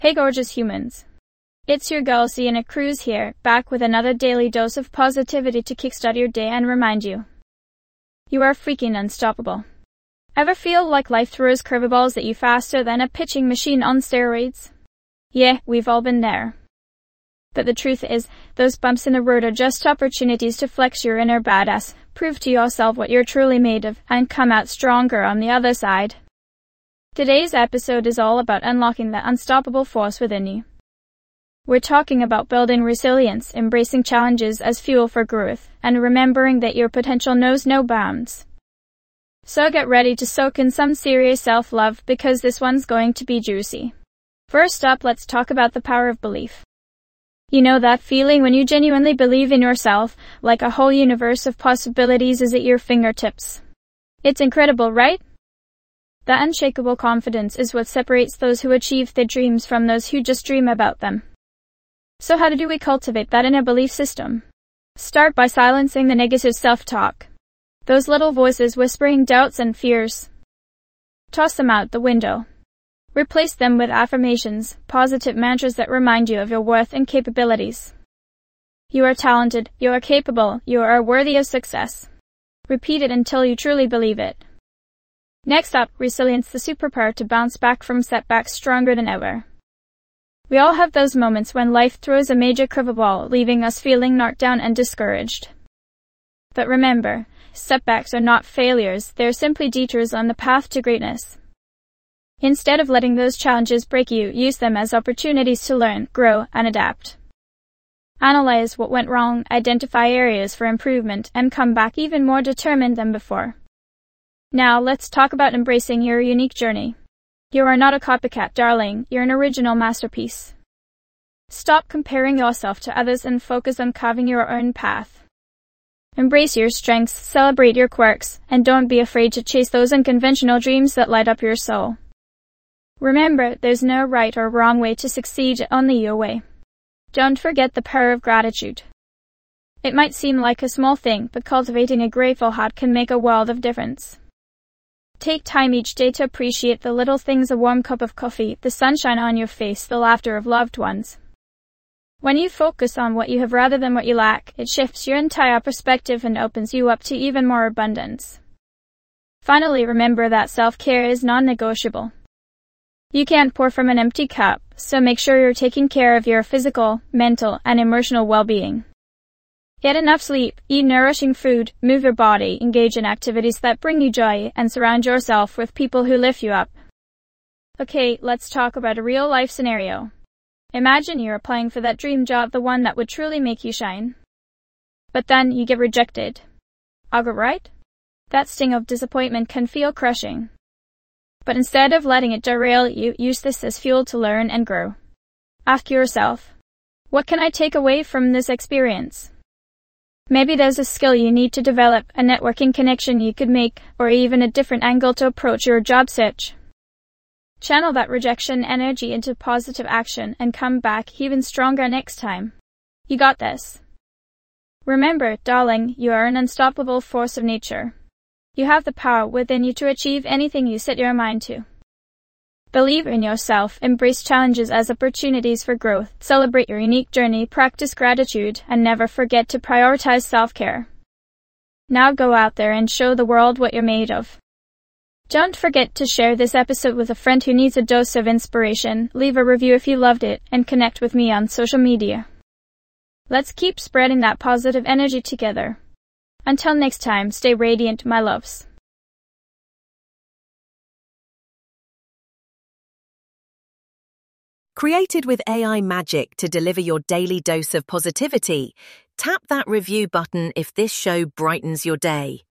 Hey gorgeous humans. It's your girl Sienna Cruz here, back with another daily dose of positivity to kickstart your day and remind you. You are freaking unstoppable. Ever feel like life throws curveballs at you faster than a pitching machine on steroids? Yeah, we've all been there. But the truth is, those bumps in the road are just opportunities to flex your inner badass, prove to yourself what you're truly made of, and come out stronger on the other side. Today's episode is all about unlocking that unstoppable force within you. We're talking about building resilience, embracing challenges as fuel for growth, and remembering that your potential knows no bounds. So get ready to soak in some serious self-love because this one's going to be juicy. First up, let's talk about the power of belief. You know that feeling when you genuinely believe in yourself, like a whole universe of possibilities is at your fingertips. It's incredible, right? That unshakable confidence is what separates those who achieve their dreams from those who just dream about them. So how do we cultivate that inner belief system? Start by silencing the negative self-talk. Those little voices whispering doubts and fears. Toss them out the window. Replace them with affirmations, positive mantras that remind you of your worth and capabilities. You are talented, you are capable, you are worthy of success. Repeat it until you truly believe it. Next up, resilience, the superpower to bounce back from setbacks stronger than ever. We all have those moments when life throws a major curveball, leaving us feeling knocked down and discouraged. But remember, setbacks are not failures, they're simply detours on the path to greatness. Instead of letting those challenges break you, use them as opportunities to learn, grow, and adapt. Analyze what went wrong, identify areas for improvement, and come back even more determined than before. Now, let's talk about embracing your unique journey. You are not a copycat, darling, you're an original masterpiece. Stop comparing yourself to others and focus on carving your own path. Embrace your strengths, celebrate your quirks, and don't be afraid to chase those unconventional dreams that light up your soul. Remember, there's no right or wrong way to succeed, only your way. Don't forget the power of gratitude. It might seem like a small thing, but cultivating a grateful heart can make a world of difference. Take time each day to appreciate the little things: a warm cup of coffee, the sunshine on your face, the laughter of loved ones. When you focus on what you have rather than what you lack, it shifts your entire perspective and opens you up to even more abundance. Finally, remember that self-care is non-negotiable. You can't pour from an empty cup, so make sure you're taking care of your physical, mental, and emotional well-being. Get enough sleep, eat nourishing food, move your body, engage in activities that bring you joy, and surround yourself with people who lift you up. Okay, let's talk about a real-life scenario. Imagine you're applying for that dream job, the one that would truly make you shine. But then you get rejected. All right? That sting of disappointment can feel crushing. But instead of letting it derail you, use this as fuel to learn and grow. Ask yourself, what can I take away from this experience? Maybe there's a skill you need to develop, a networking connection you could make, or even a different angle to approach your job search. Channel that rejection energy into positive action and come back even stronger next time. You got this. Remember, darling, you are an unstoppable force of nature. You have the power within you to achieve anything you set your mind to. Believe in yourself, embrace challenges as opportunities for growth, celebrate your unique journey, practice gratitude, and never forget to prioritize self-care. Now go out there and show the world what you're made of. Don't forget to share this episode with a friend who needs a dose of inspiration, leave a review if you loved it, and connect with me on social media. Let's keep spreading that positive energy together. Until next time, stay radiant, my loves. Created with AI magic to deliver your daily dose of positivity, tap that review button if this show brightens your day.